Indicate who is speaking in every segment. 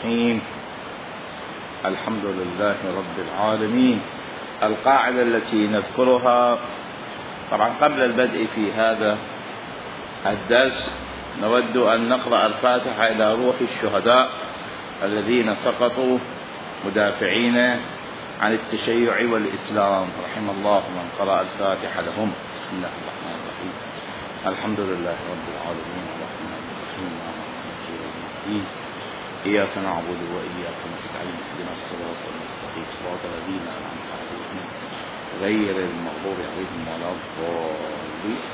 Speaker 1: الرحيم. الحمد لله رب العالمين. القاعدة التي نذكرها، طبعا قبل البدء في هذا الدرس نود أن نقرأ الفاتحة إلى روح الشهداء الذين سقطوا مدافعين عن التشيع والإسلام، رحم الله من قرأ الفاتحة لهم. بسم الله الرحمن الرحيم. الحمد لله رب العالمين الرحمن الرحيم مالك يوم الدين، إياك نعبد وإياك نستعين، اهدنا الصراط المستقيم صراط الذين أنعمت عليهم غير المغضوب عليهم ولا الضالين.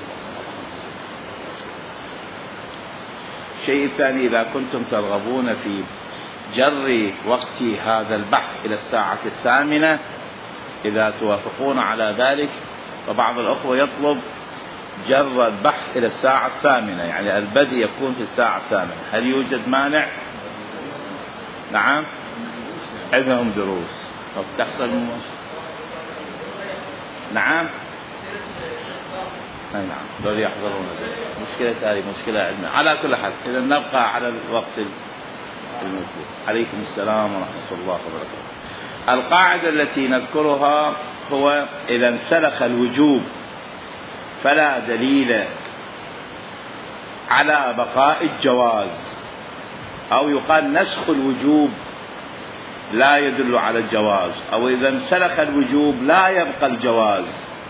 Speaker 1: الشيء الثاني، إذا كنتم ترغبون في جر وقت هذا البحث إلى الساعة 8، إذا توافقون على ذلك، فبعض الأخوة يطلب جر البحث إلى الساعة 8، يعني البدء يكون في الساعة 8. هل يوجد مانع؟ نعم، عندهم دروس تحصل. نعم، نعم، دول يحضرون. مشكلة هذه مشكلة عندنا. على كل حال، إذا نبقى على الوقت الموجود. عليكم السلام ورحمة الله وبركاته. القاعدة التي نذكرها هو: إذا انسلخ الوجوب فلا دليل على بقاء الجواز، أو يقال نسخ الوجوب لا يدل على الجواز، أو إذا انسلخ الوجوب لا يبقى الجواز،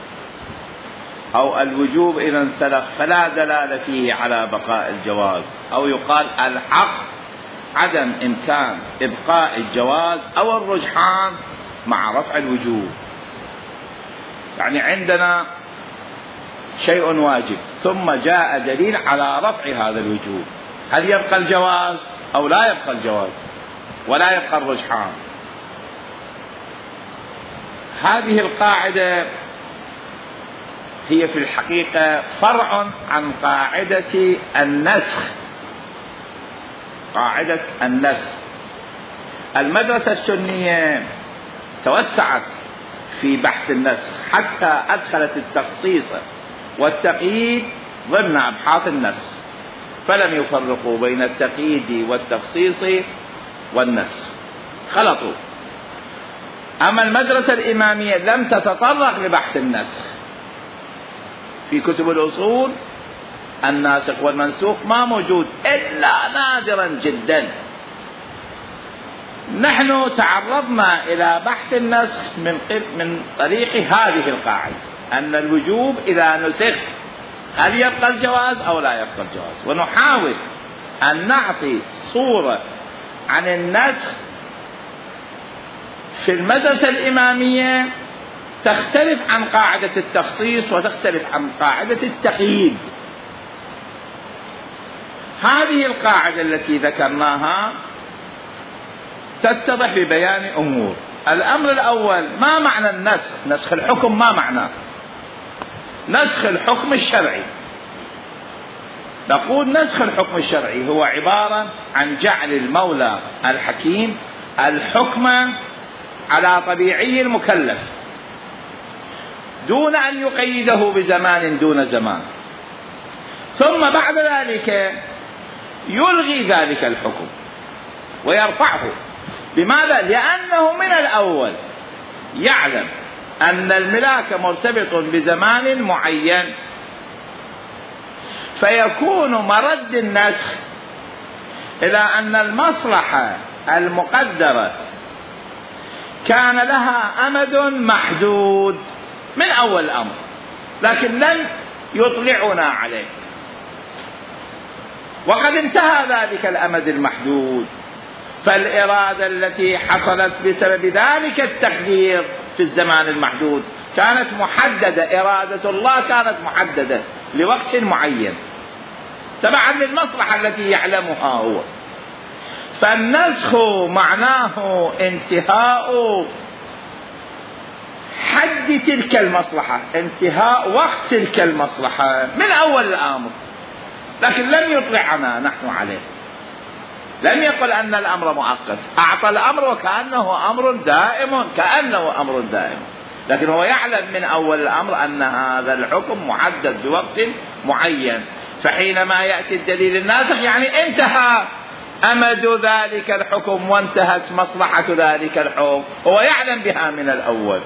Speaker 1: أو الوجوب إذا انسلخ فلا دلالة فيه على بقاء الجواز، أو يقال الحق عدم إمكان إبقاء الجواز أو الرجحان مع رفع الوجوب. يعني عندنا شيء واجب ثم جاء دليل على رفع هذا الوجوب، هل يبقى الجواز أو لا يبقى الجواز ولا يبقى الرجحان؟ هذه القاعدة هي في الحقيقة فرع عن قاعدة النسخ. قاعدة النسخ، المدرسة السنية توسعت في بحث النسخ حتى أدخلت التخصيص والتقييد ضمن أبحاث النسخ، فلم يفرقوا بين التقييد والتخصيص والنسخ، خلطوا. أما المدرسة الإمامية لم تتطرق لبحث النسخ. في كتب الأصول الناسخ والمنسوخ ما موجود إلا نادرا جدا. نحن تعرضنا إلى بحث النسخ من طريق هذه القاعدة، أن الوجوب إذا نسخ هل يبقى الجواز أو لا يبقى الجواز، ونحاول أن نعطي صورة عن النسخ في المدرسة الإمامية تختلف عن قاعدة التخصيص وتختلف عن قاعدة التقييد. هذه القاعدة التي ذكرناها تتضح ببيان أمور. الأمر الأول: ما معنى النسخ؟ نسخ الحكم ما معناه؟ نسخ الحكم الشرعي. نقول نسخ الحكم الشرعي هو عبارة عن جعل المولى الحكيم الحكم على طبيعي المكلف دون أن يقيده بزمان دون زمان، ثم بعد ذلك يلغي ذلك الحكم ويرفعه. لماذا؟ لأنه من الأول يعلم أن الملاك مرتبط بزمان معين، فيكون مرد النسخ إلى أن المصلحة المقدرة كان لها أمد محدود من أول الأمر، لكن لن يطلعنا عليه، وقد انتهى ذلك الأمد المحدود. فالإرادة التي حصلت بسبب ذلك التقدير في الزمان المحدود كانت محددة، إرادة الله كانت محددة لوقت معين تبعا للمصلحة التي يعلمها هو. فالنسخ معناه انتهاء حد تلك المصلحة، انتهاء وقت تلك المصلحة من أول الأمر، لكن لم يطلعنا نحن عليه، لم يقل أن الأمر مؤقت، أعطى الأمر وكأنه أمر دائم، كأنه أمر دائم، لكن هو يعلم من أول الأمر أن هذا الحكم محدد بوقت معين. فحينما يأتي الدليل الناسخ يعني انتهى أمد ذلك الحكم وانتهت مصلحة ذلك الحكم، هو يعلم بها من الأول.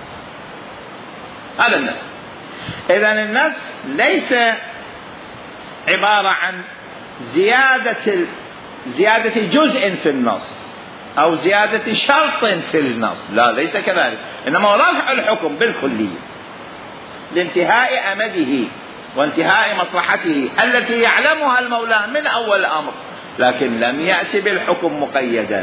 Speaker 1: هذا النسخ. إذن النسخ ليس عبارة عن زيادة جزء في النص أو زيادة شرط في النص، لا، ليس كذلك، إنما رفع الحكم بالكلية لانتهاء أمده وانتهاء مصلحته التي يعلمها المولى من أول الأمر، لكن لم يأتي بالحكم مقيدا،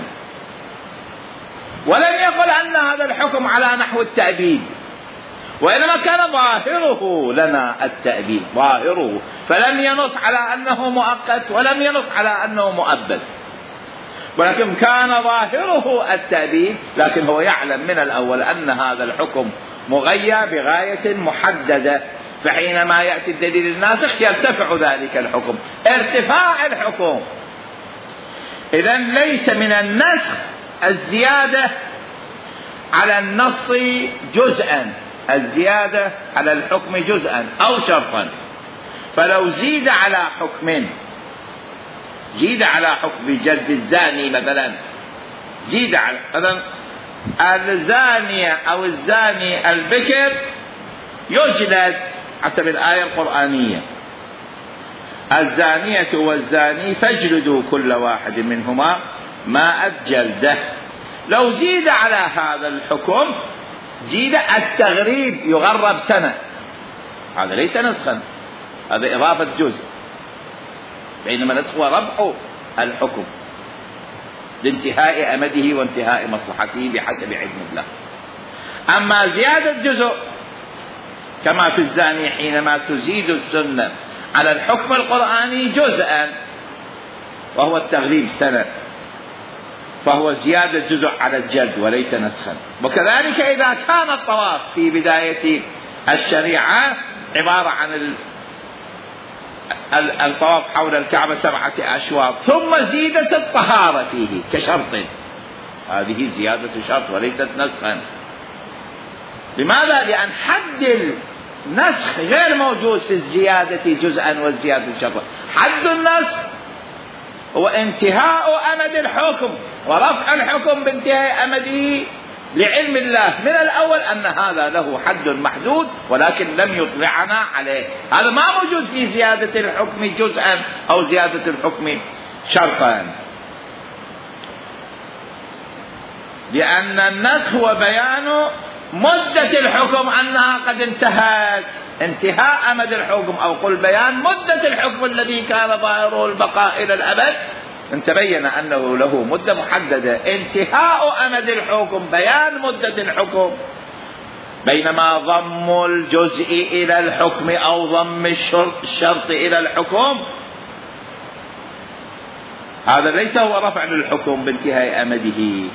Speaker 1: ولم يقل أن هذا الحكم على نحو التأبيد، وإنما كان ظاهره لنا التأبيد، ظاهره، فلم ينص على أنه مؤقت ولم ينص على أنه مؤبد، ولكن كان ظاهره التأبيد، لكن هو يعلم من الأول أن هذا الحكم مغيى بغاية محددة، فحينما يأتي الدليل الناسخ يرتفع ذلك الحكم ارتفاع الحكم. إذن ليس من النسخ الزيادة على النص جزءا، الزيادة على الحكم جزءا أو شرطا، فلو زيد على حكم جلد الزاني مثلا، زيد على مثلا الزانية أو الزاني البكر يجلد حسب الآية القرآنية، الزانية والزاني فاجلدوا كل واحد منهما 100 جلدة. لو زيد على هذا الحكم زيد التغريب، يغرب سنة، هذا ليس نسخا، هذا إضافة جزء، بينما نسخ ورفع الحكم لانتهاء أمده وانتهاء مصلحته بحسب علم الله. أما زيادة جزء كما في الزاني حينما تزيد السنة على الحكم القرآني جزءا وهو التغريب سنة، فهو زيادة جزء على الجلد وليس نسخا. وكذلك إذا كان الطواف في بداية الشريعة عبارة عن الطواف حول الكعبة 7 أشواط ثم زيدت الطهارة فيه كشرط، هذه زيادة شرط وليست نسخا. لماذا؟ لأن حد النسخ غير موجود في الزيادة جزءا والزيادة شرطا. حد النسخ هو انتهاء أمد الحكم ورفع الحكم بانتهاء أمده لعلم الله من الأول أن هذا له حد محدود، ولكن لم يطلعنا عليه. هذا ما موجود في زيادة الحكم جزءا أو زيادة الحكم شرطا، لأن النسخ هو بيان مدة الحكم أنها قد انتهت، انتهاء أمد الحكم، أو قل بيان مدة الحكم الذي كان ظاهره البقاء إلى الأبد، ان تبين أنه له مدة محددة. انتهاء أمد الحكم بيان مدة الحكم، بينما ضم الجزء إلى الحكم أو ضم الشرط إلى الحكم هذا ليس هو رفع للحكم بانتهاء أمده.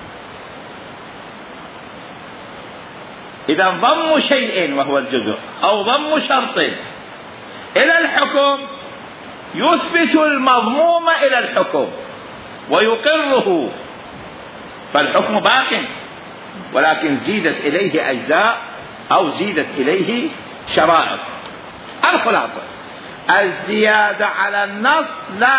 Speaker 1: إذا ضم شيء وهو الجزء أو ضم شرط إلى الحكم يثبت المضموم إلى الحكم ويقره، فالحكم باق، ولكن زيدت إليه أجزاء أو زيدت إليه شرائط. الخلاصة: الزيادة على النص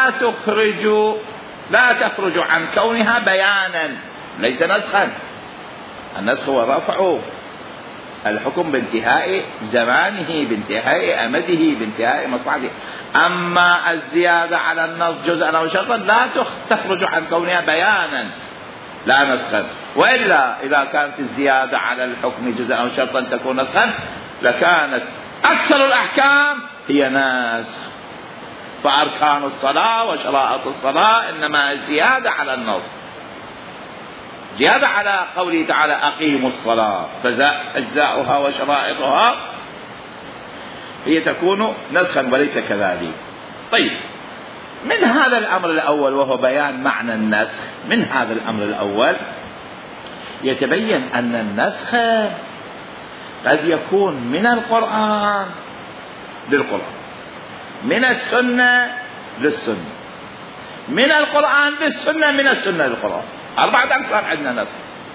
Speaker 1: لا تخرج عن كونها بيانا، ليس نسخا. النسخ هو رفع الحكم بانتهاء زمانه، بانتهاء أمده، بانتهاء مصلحته. أما الزيادة على النص جزءا أو شرطا لا تخرج عن كونها بيانا لا نسخا، وإلا إذا كانت الزيادة على الحكم جزءا أو شرطا تكون نسخا لكانت أكثر الأحكام هي ناسخ. فأركان الصلاة وشرائط الصلاة إنما زيادة على النص، زيادة على قوله تعالى أقيموا الصلاة، فأجزاؤها وشرائطها هي تكون نسخا وليس كذلك. طيب، من هذا الأمر الأول وهو بيان معنى النسخ، من هذا الأمر الأول يتبين أن النسخ قد يكون من القرآن للقرآن، من السنة للسنة، من القرآن للسنة، من السنة للقرآن. 4 أقسام عندنا نسخ،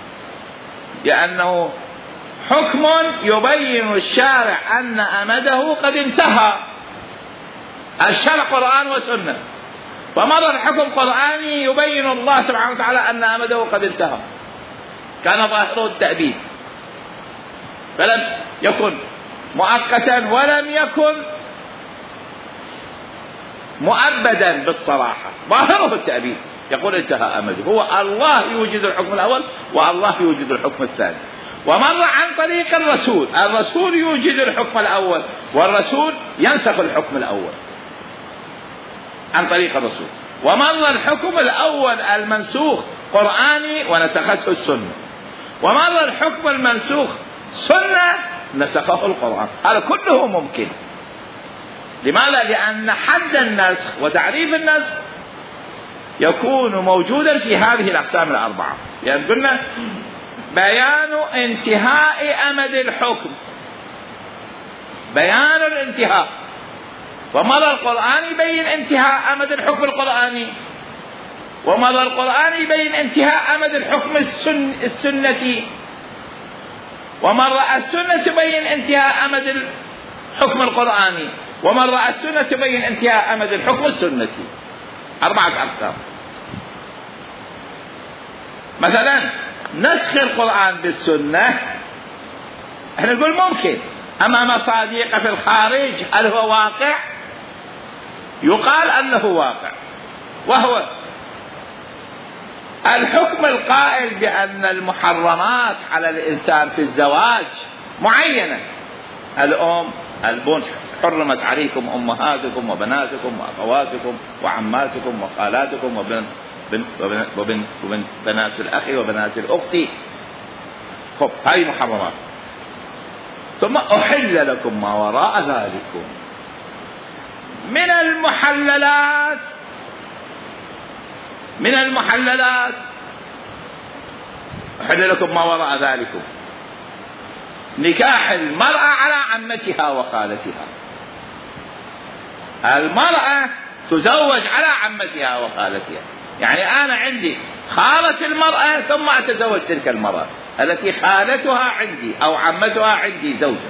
Speaker 1: لأنه حكم يبين الشارع أن أمده قد انتهى، الشرع قرآن وسنة، ومر الحكم قرآني يبين الله سبحانه وتعالى أن أمده قد انتهى، كان ظاهره التأبيد، فلم يكن مؤقتا ولم يكن مؤبدا بالصراحة، ظاهره التأبيد، يقول انتهى أمده. هو الله يوجد الحكم الأول والله يوجد الحكم الثاني. ومر عن طريق الرسول، الرسول يوجد الحكم الأول والرسول ينسخ الحكم الأول عن طريق الرسول. ومر الحكم الأول المنسوخ قرآني ونسخته السنة، ومر الحكم المنسوخ سنة نسخه القرآن. هذا كله ممكن. لماذا؟ لأن حد النسخ وتعريف النسخ يكون موجودا في هذه الأقسام الأربعة. يعني قلنا بيان انتهاء أمد الحكم، بيان الانتهاء، ومر القرآن يبين انتهاء أمد الحكم القرآني، ومر القرآن يبين انتهاء أمد الحكم السنة، ومر السنة تبين انتهاء أمد الحكم القرآني، ومر السنة تبين انتهاء أمد الحكم السنة. 4 أقسام. مثلا نسخ القرآن بالسنة احنا نقول ممكن، أما مصادق في الخارج هل هو واقع؟ يقال أنه واقع، وهو الحكم القائل بأن المحرمات على الإنسان في الزواج معينة. الأم البنت حرمت عليكم أمهاتكم وبناتكم وأخواتكم وعماتكم وخالاتكم وبنات الأخ وبنات الأخت. خب هذه محرمات. ثم أحل لكم ما وراء ذلكم من المحللات أحل لكم ما وراء ذلكم نكاح المرأة على عمتها وخالتها. المرأة تزوج على عمتها وخالتها، يعني أنا عندي خالة المرأة ثم أتزوج تلك المرأة التي خالتها عندي أو عمتها عندي زوجة.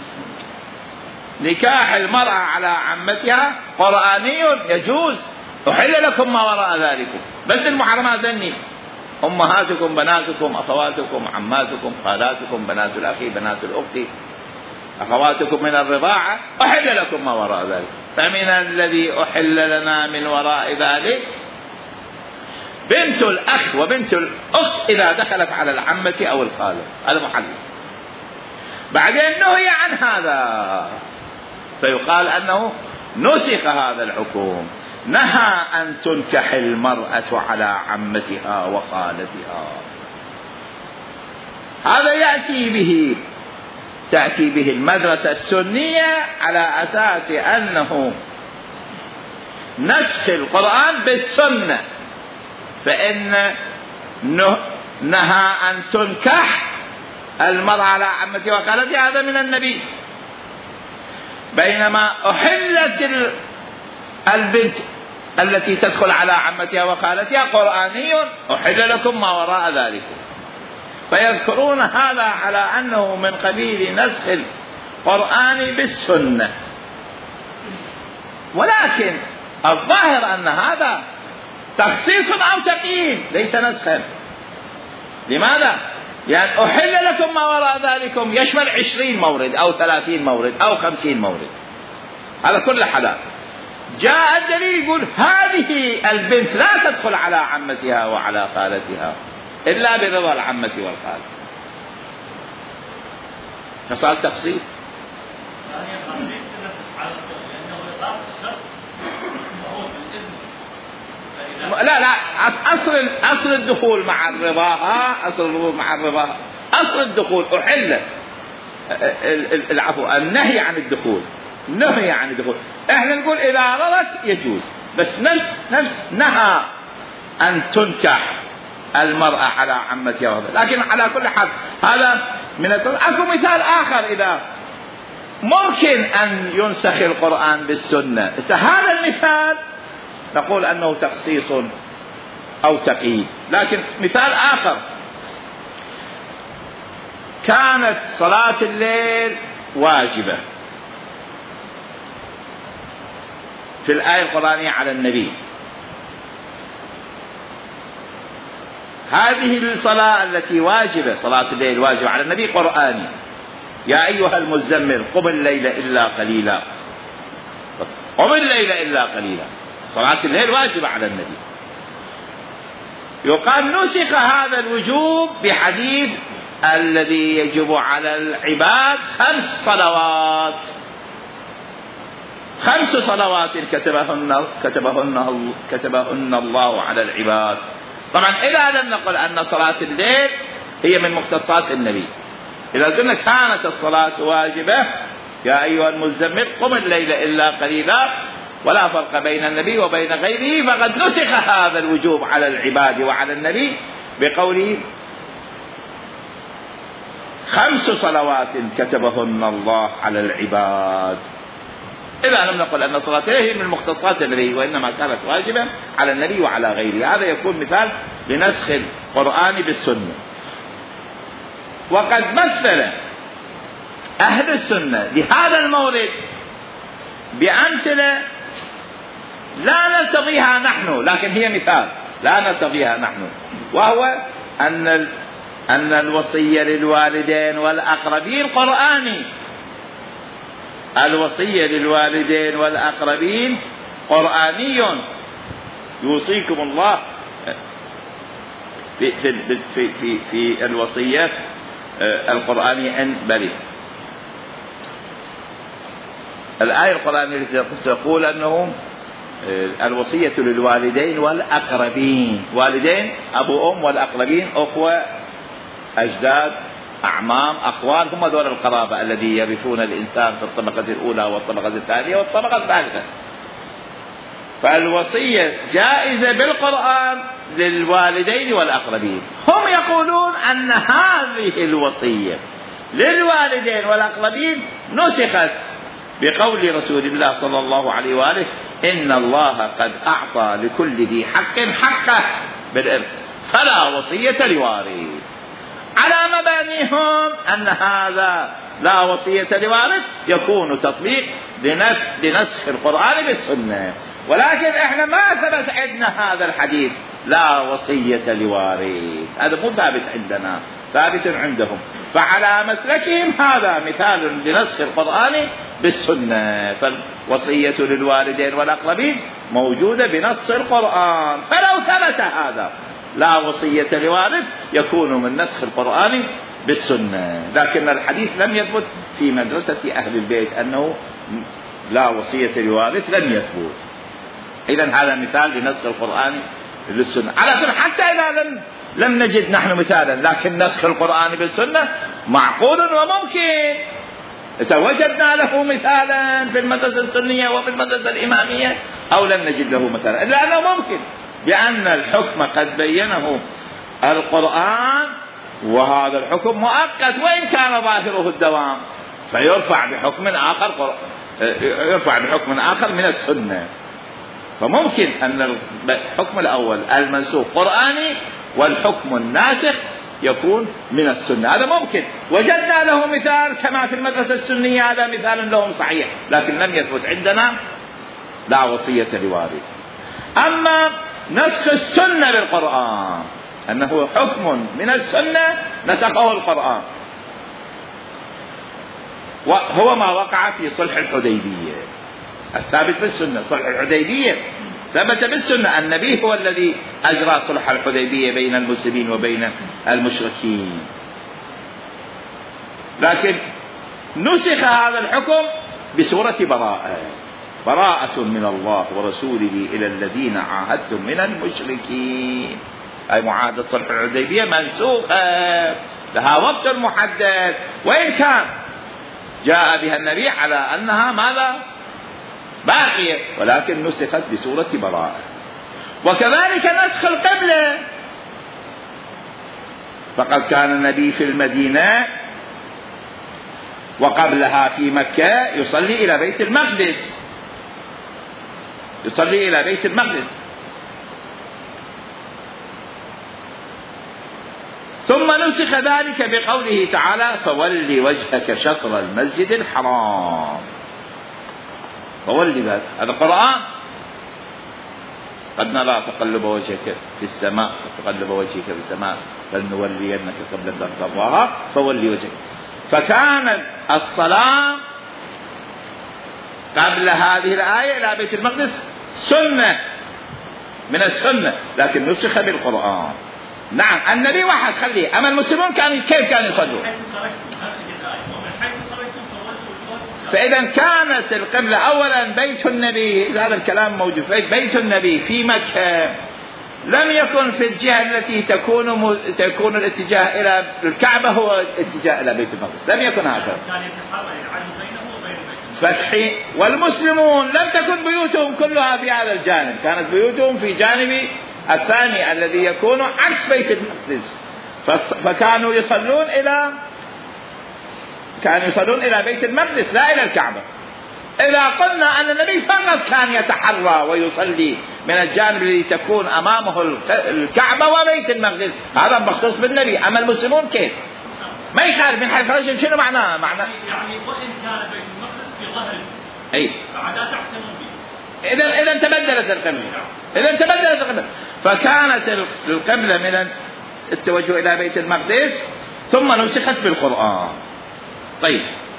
Speaker 1: نكاح المرأة على عمتها قرآني يجوز. أحل لكم ما وراء ذلكم، بس المحرمات ذني أمهاتكم بناتكم أخواتكم عماتكم خالاتكم بنات الأخ بنات الأخت أخواتكم من الرضاعة أحل لكم ما وراء ذلك. فمن الذي أحل لنا من وراء ذلك بنت الأخ وبنت الأخت إذا دخلت على العمة أو الخالة، هذا محل. بعدين نهي عن هذا، فيقال أنه نسخ هذا الحكم، نهى أن تنكح المرأة على عمتها وخالتها. هذا تأتي به المدرسة السنية على أساس أنه نسخ القرآن بالسنة، فإن نهى أن تنكح المرأة على عمتها وخالتها هذا من النبي، بينما أحلت البنت التي تدخل على عمتها وخالتها قرآني أحل لكم ما وراء ذلك. فيذكرون هذا على أنه من قبيل نسخ القرآن بالسنة، ولكن الظاهر أن هذا تخصيص أو تقييد ليس نسخا. لماذا؟ يعني أحل لكم ما وراء ذلكم يشمل 20 مورد أو 30 مورد أو 50 مورد، هذا كل حلال. جاء الدليل يقول هذه البنت لا تدخل على عمتها وعلى خالتها إلا برضا العمة والخالة، فصار تخصيص. لا أصل الدخول مع الرضاها، أصل الدخول أحل العفو النهي عن الدخول، نهي عن الدخول. احنا نقول إذا رضت يجوز، بس نفس نهى أن تنكح المرأة على عمتها، لكن على كل حال هذا من أكو مثال آخر. إذا ممكن أن ينسخ القرآن بالسنة، هذا المثال نقول أنه تخصيص أو تقييد. لكن مثال آخر، كانت صلاة الليل واجبة في الآية القرآنية على النبي، هذه الصلاة التي واجبة، صلاة الليل واجبة على النبي، قرآني. يا أيها المزمل قم الليل إلا قليلا، قم الليل إلا قليلا، صلاة الليل واجبة على النبي. يقال نسخ هذا الوجوب بحديث الذي يجب على العباد 5 صلوات، 5 صلوات كتبهن الله على العباد. طبعا إذا لم نقل أن صلاة الليل هي من مختصات النبي، إذا قلنا كانت الصلاة واجبة يا أيها المزمل قم الليل إلا قليلا، ولا فرق بين النبي وبين غيره، فقد نسخ هذا الوجوب على العباد وعلى النبي بقوله 5 صلوات كتبهن الله على العباد. إذا لم نقل أن صلاة هي من مختصات النبي وإنما كانت واجبة على النبي وعلى غيره، هذا يكون مثال لنسخ القرآن بالسنة. وقد مثل أهل السنة لهذا المورد بأمثلة لا نستطيعها نحن، لكن هي مثال لا نستطيعها نحن، وهو أن الوصية للوالدين والأقربين قرآني. الوصية للوالدين والأقربين قرآني، يوصيكم الله في الوصية القرآنية أن بلي. الآية القرآنية التي تقول أنه الوصية للوالدين والأقربين، والدين أبو أم، والأقربين أخوة أجداد أعمام أخوان، هم دول القرابة الذي يرثون الإنسان في الطبقة الأولى والطبقة الثانية والطبقة الثالثة. فالوصية جائزة بالقرآن للوالدين والأقربين. هم يقولون أن هذه الوصية للوالدين والأقربين نسخت بقول رسول الله صلى الله عليه وآله إن الله قد أعطى لكل ذي حق حقه بالإرث فلا وصية لوارث، على مبانيهم أن هذا لا وصية لوارث يكون تطبيق لنسخ القرآن بالسنة. ولكن احنا ما ثبت عندنا هذا الحديث لا وصية لوارث، هذا مو ثابت عندنا، ثابت عندهم. فعلى مسلكهم هذا مثال لنسخ القرآن بالسنة، فالوصية للوالدين والأقربين موجودة بنص القرآن. فلو ثبت هذا لا وصية لوارث يكون من نسخ القرآن بالسنة، لكن الحديث لم يثبت في مدرسة أهل البيت أنه لا وصية لوارث، لم يثبت. إذن هذا مثال لنسخ القرآن بالسنة. على كل حتى إذا لم نجد نحن مثالا، لكن نسخ القرآن بالسنة معقول وممكن. إذا وجدنا له مثالا في المدرسة السنية وفي المدرسة الإمامية أو لم نجد له مثالا، إلا أنه ممكن، لأن الحكم قد بينه القرآن، وهذا الحكم مؤقت وإن كان ظاهره الدوام، فيرفع بحكم آخر من السنة. فممكن أن الحكم الأول المنسوخ قرآني والحكم الناسخ يكون من السنة، هذا ممكن. وجدنا له مثال كما في المدرسة السنية، هذا مثال لهم صحيح، لكن لم يثبت عندنا لا وصية لوارث. أما نسخ السنة بالقرآن أنه حكم من السنة نسخه القرآن، وهو ما وقع في صلح الحديبية الثابت بالسنة. صلح الحديبية ثبت بالسنة، النبي هو الذي أجرى صلح الحديبية بين المسلمين وبين المشركين، لكن نسخ هذا الحكم بسورة براءة من الله ورسوله إلى الذين عاهدتم من المشركين. أي معاهدة صلح الحديبية منسوخة، لها وقت محدد، وإن كان جاء بها النبي على أنها ماذا باقية، ولكن نسخت بسورة براءة. وكذلك نسخ القبلة، فقد كان النبي في المدينة وقبلها في مكة يصلي إلى بيت المقدس، ثم نسخ ذلك بقوله تعالى فول وجهك شطر المسجد الحرام. فول ذلك، هذا قرآن. قد نرى تقلب وجهك في السماء تقلب وجهك في السماء فلنولينك قبلة ترضاها فولي وجهك. فكانت الصلاة قبل هذه الآية إلى بيت المقدس سنة من السنة، لكن نسخ بالقرآن. نعم النبي واحد خليه، أما المسلمون كيف كانوا يصلون؟ فإذا كانت القبلة أولا بيت النبي، هذا الكلام موجود، بيت النبي في مكة لم يكن في الجهة التي تكون الاتجاه إلى الكعبة هو الاتجاه إلى بيت المقدس، لم يكن هكذا. فتحي والمسلمون لم تكن بيوتهم كلها في هذا الجانب، كانت بيوتهم في جانب الثاني الذي يكون عكس بيت المقدس، فكانوا يصلون إلى بيت المقدس لا إلى الكعبة. إذا قلنا أن النبي فقط كان يتحرى ويصلي من الجانب الذي تكون أمامه الكعبة وبيت المقدس، هذا مختص بالنبي. أما المسلمون كيف؟ ما يخالف من حيث رجل. شنو معناه؟
Speaker 2: يعني وإن كان بيت المقدس في ظهر
Speaker 1: أي
Speaker 2: فعلا تحسنون به.
Speaker 1: إذا تبدلت القبلة، فكانت القبلة من التوجه إلى بيت المقدس ثم نسخت بالقرآن. طيب،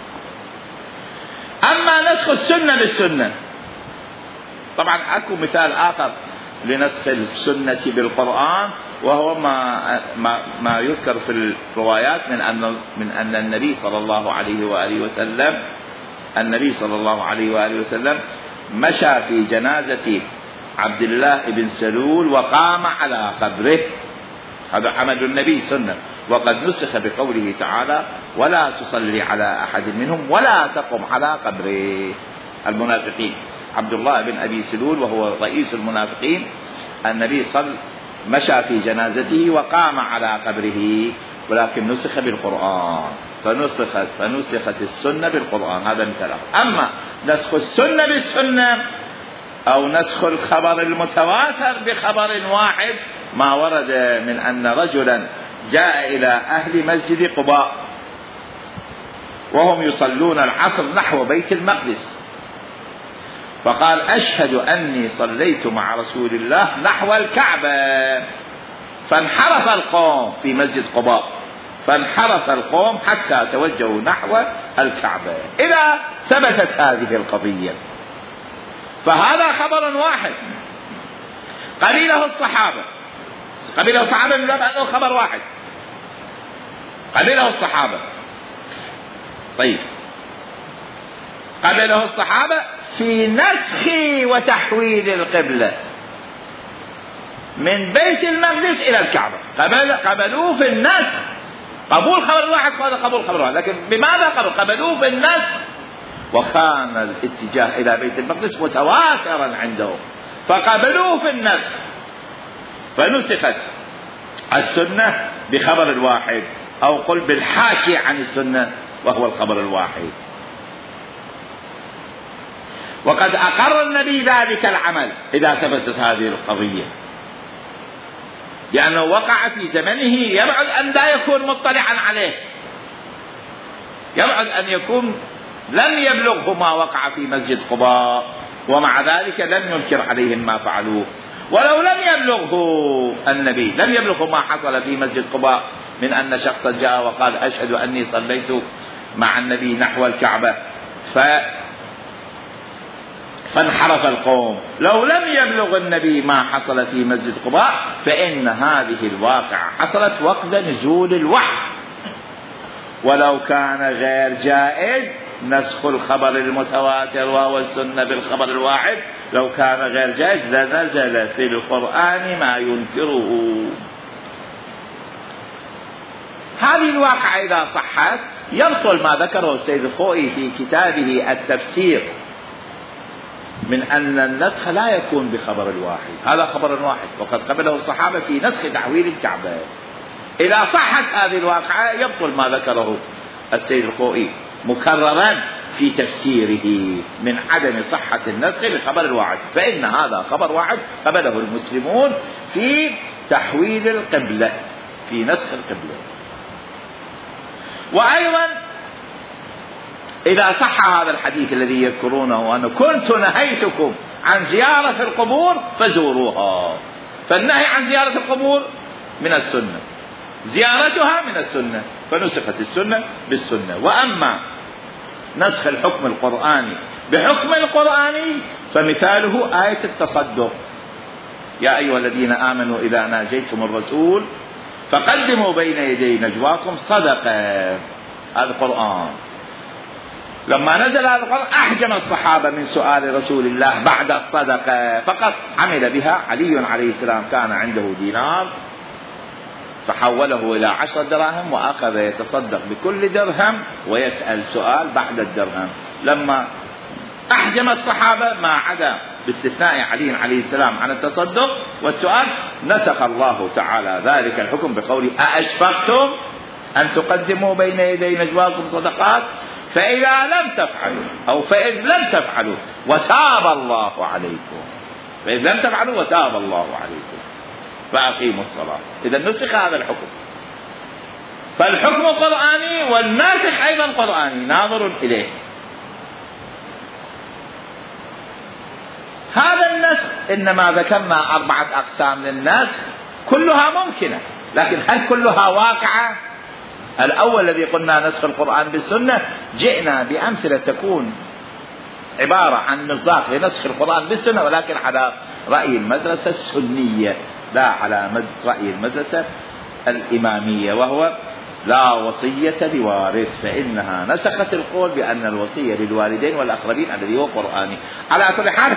Speaker 1: أما نسخ السنة بالسنة، طبعا أكو مثال آخر لنسخ السنة بالقرآن، وهو ما يذكر في الروايات من أن النبي صلى الله عليه وآله وسلم مشى في جنازة عبد الله بن سلول وقام على قبره. هذا عمل النبي سنة، وقد نسخ بقوله تعالى: ولا تصلي على أحد منهم ولا تقم على قبره. المنافقين عبد الله بن أبي سلول وهو رئيس المنافقين، النبي مشى في جنازته وقام على قبره، ولكن نسخ بالقرآن، فنسخت السنة بالقرآن. هذا مثال. أما نسخ السنة بالسنة أو نسخ الخبر المتواتر بخبر واحد، ما ورد من أن رجلا جاء إلى أهل مسجد قباء وهم يصلون العصر نحو بيت المقدس، فقال: أشهد أني صليت مع رسول الله نحو الكعبة. فانحرف القوم في مسجد قباء، فانحرف القوم حتى توجهوا نحو الكعبة. إذا ثبتت هذه القضية فهذا خبر واحد قبله الصحابة من باب أنه خبر واحد قبله الصحابة. طيب، قبله الصحابة في نسخ وتحويل القبلة من بيت المقدس إلى الكعبة، قبلوه في النسخ. قبول خبر واحد، قبول خبر واحد، لكن بماذا قبلوه في النسخ؟ وكان الاتجاه إلى بيت المقدس متواترا عندهم، فقبلوه في النسخ، فنسخت السنة بخبر الواحد، أو قل بالحاكي عن السنة وهو الخبر الواحد. وقد أقر النبي ذلك العمل إذا ثبتت هذه القضية، لأنه وقع في زمنه، يبعد أن لا يكون مطلعا عليه، يبعد أن يكون لم يبلغه ما وقع في مسجد قباء، ومع ذلك لم ينكر عليهم ما فعلوه. ولو لم يبلغه النبي، لم يبلغه ما حصل في مسجد قباء من أن شخصا جاء وقال: أشهد أني صليت مع النبي نحو الكعبة فانحرف القوم، لو لم يبلغ النبي ما حصل في مسجد قباء، فإن هذه الواقعة حصلت وقت نزول الوحي. ولو كان غير جائز نسخ الخبر المتواتر وهو السنة بالخبر الواحد، لو كان غير جائز لنزل في القرآن ما ينكره. هذه الواقعة إذا صحت يبطل ما ذكره السيد الخوئي في كتابه التفسير من أن النسخ لا يكون بخبر الواحد، هذا خبر واحد وقد قبله الصحابة في نسخ تحويل الكعبة. إذا صحت هذه الواقعة يبطل ما ذكره السيد الخوئي مكررا في تفسيره من عدم صحة النسخ بخبر الواحد، فإن هذا خبر واحد قبله المسلمون في تحويل القبلة، في نسخ القبلة. وأيضا إذا صح هذا الحديث الذي يذكرونه، أنه كنت نهيتكم عن زيارة القبور فزوروها. فالنهي عن زيارة القبور من السنة، زيارتها من السنة، فنسخت السنة بالسنة. وأما نسخ الحكم القرآني بحكم القرآني فمثاله آية التصدق: يا أيها الذين آمنوا إذا ناجيتم الرسول فقدموا بين يدي نجواكم صدقة. هذا القرآن. لما نزل هذا القرآن أحجم الصحابة من سؤال رسول الله بعد الصدقة، فقط عمل بها علي عليه السلام. كان عنده دينار فحوله إلى 10 دراهم وأخذ يتصدق بكل درهم ويسأل سؤال بعد الدرهم. لما أحجم الصحابة ما عدا باستثناء علي عليه السلام عن التصدق والسؤال، نسخ الله تعالى ذلك الحكم بقوله: أأشفقتم أن تقدموا بين يدي نجواكم صدقات فإذا لم تفعلوا أو فإذ لم تفعلوا وتاب الله عليكم، فإذ لم تفعلوا وتاب الله عليكم فأقيموا الصلاة. إذا نسخ هذا الحكم. فالحكم قرآني والناسخ أيضا قرآني ناظر إليه. هذا النسخ إنما ذكرنا 4 أقسام للنسخ كلها ممكنة، لكن هل كلها واقعة؟ الأول الذي قلنا نسخ القرآن بالسنة، جئنا بأمثلة تكون عبارة عن مصداق لنسخ القرآن بالسنة، ولكن على رأي المدرسة السنية لا على رأي المدرسة الإمامية، وهو لا وصية لوارث، فإنها نسخت القول بأن الوصية للوالدين والأقربين الذي هو قرآني. على كل حال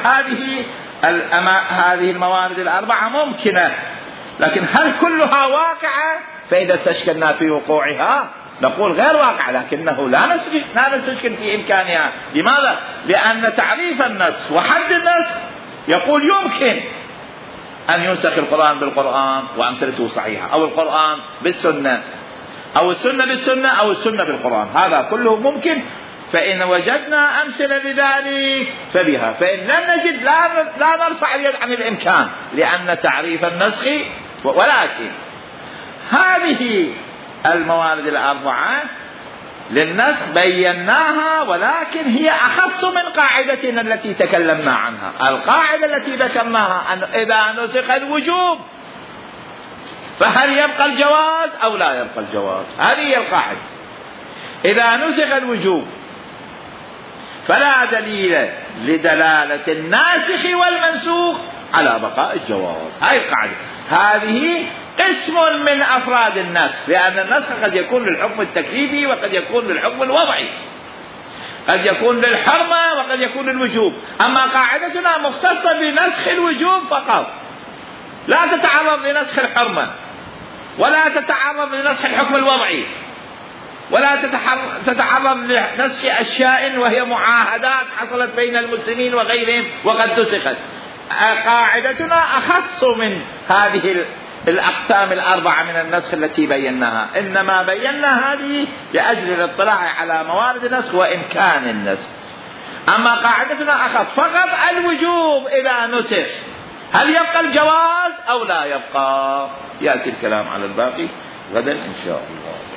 Speaker 1: هذه الموارد ال4 ممكنة، لكن هل كلها واقعة؟ فإذا استشكلنا في وقوعها نقول غير واقع، لكنه لا نستشكل في إمكانها. لماذا؟ لأن تعريف النسخ وحد النسخ يقول يمكن أن ينسخ القرآن بالقرآن وأمثلته صحيحة، أو القرآن بالسنة، أو السنة بالسنة، أو السنة بالقرآن. هذا كله ممكن. فإن وجدنا أمثلة لذلك فبها، فإن لم نجد لا نرفع اليد عن الإمكان، لأن تعريف النسخ. ولكن هذه الموارد ال4 للنسخ بيناها، ولكن هي أخص من قاعدتنا التي تكلمنا عنها. القاعدة التي ذكرناها أن إذا نسخ الوجوب فهل يبقى الجواز أو لا يبقى الجواز؟ هذه هي القاعدة. إذا نسخ الوجوب فلا دليل لدلالة الناسخ والمنسوخ على بقاء الجواز. هذه القاعدة. هذه قسم من أفراد النسخ، لأن النسخ قد يكون للحكم التكليفي وقد يكون للحكم الوضعي، قد يكون للحرمة وقد يكون للوجوب. أما قاعدتنا مختصة بنسخ الوجوب فقط، لا تتعرض لنسخ الحرمة، ولا تتعرض لنسخ الحكم الوضعي، ولا تتعرض لنسخ أشياء وهي معاهدات حصلت بين المسلمين وغيرهم وقد نسخت. قاعدتنا أخص من هذه الأقسام ال4 من النسخ التي بيناها، إنما بينا هذه لأجل الاطلاع على موارد النسخ وإمكان النسخ. أما قاعدتنا أخص فقط الوجوب إذا نسخ، هل يبقى الجواز أو لا يبقى؟ يأتي الكلام على الباقي غدا إن شاء الله.